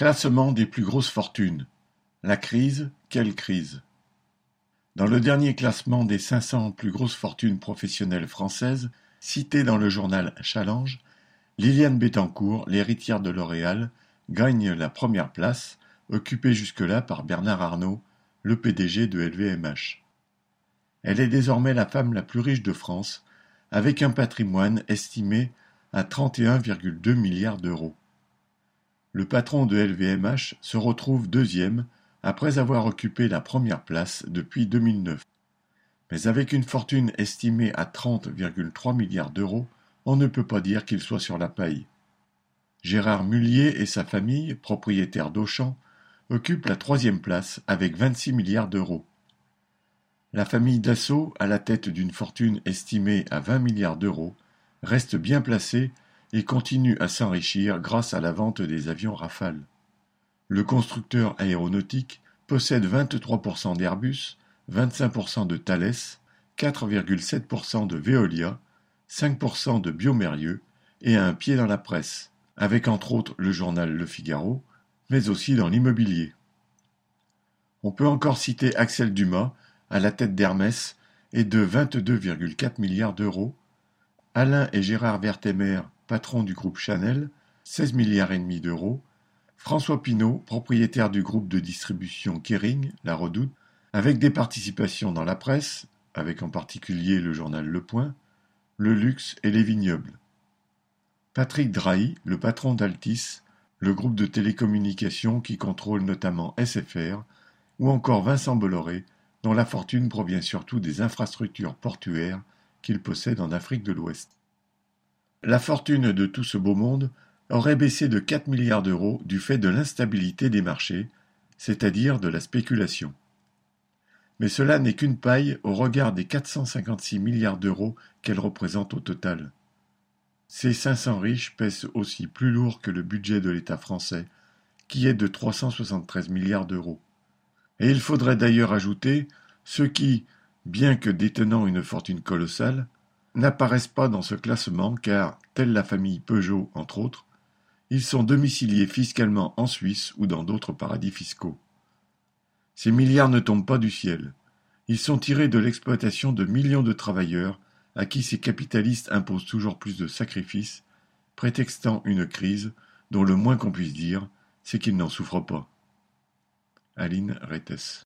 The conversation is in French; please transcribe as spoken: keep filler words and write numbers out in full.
Classement des plus grosses fortunes. La crise, quelle crise? Dans le dernier classement des cinq cents plus grosses fortunes professionnelles françaises, cité dans le journal Challenge, Liliane Bettencourt, l'héritière de L'Oréal, gagne la première place, occupée jusque-là par Bernard Arnault, le P D G de L V M H. Elle est désormais la femme la plus riche de France, avec un patrimoine estimé à trente et un virgule deux milliards d'euros. Le patron de L V M H se retrouve deuxième après avoir occupé la première place depuis deux mille neuf. Mais avec une fortune estimée à trente virgule trois milliards d'euros, on ne peut pas dire qu'il soit sur la paille. Gérard Mullier et sa famille, propriétaires d'Auchan, occupent la troisième place avec vingt-six milliards d'euros. La famille Dassault, à la tête d'une fortune estimée à vingt milliards d'euros, reste bien placée et continue à s'enrichir grâce à la vente des avions Rafale. Le constructeur aéronautique possède vingt-trois pour cent d'Airbus, vingt-cinq pour cent de Thales, quatre virgule sept pour cent de Veolia, cinq pour cent de Biomérieux et a un pied dans la presse, avec entre autres le journal Le Figaro, mais aussi dans l'immobilier. On peut encore citer Axel Dumas, à la tête d'Hermès, et de vingt-deux virgule quatre milliards d'euros, Alain et Gérard Wertheimer, patrons du groupe Chanel, seize milliards et demi d'euros, François Pinault, propriétaire du groupe de distribution Kering, La Redoute, avec des participations dans la presse, avec en particulier le journal Le Point, le luxe et les vignobles. Patrick Drahi, le patron d'Altis, le groupe de télécommunications qui contrôle notamment S F R, ou encore Vincent Bolloré, dont la fortune provient surtout des infrastructures portuaires qu'il possède en Afrique de l'Ouest. La fortune de tout ce beau monde aurait baissé de quatre milliards d'euros du fait de l'instabilité des marchés, c'est-à-dire de la spéculation. Mais cela n'est qu'une paille au regard des quatre cent cinquante-six milliards d'euros qu'elle représente au total. Ces cinq cents riches pèsent aussi plus lourd que le budget de l'État français, qui est de trois cent soixante-treize milliards d'euros. Et il faudrait d'ailleurs ajouter ceux qui, bien que détenant une fortune colossale, n'apparaissent pas dans ce classement car, telle la famille Peugeot entre autres, ils sont domiciliés fiscalement en Suisse ou dans d'autres paradis fiscaux. Ces milliards ne tombent pas du ciel. Ils sont tirés de l'exploitation de millions de travailleurs à qui ces capitalistes imposent toujours plus de sacrifices, prétextant une crise dont le moins qu'on puisse dire, c'est qu'ils n'en souffrent pas. Aline Reitès.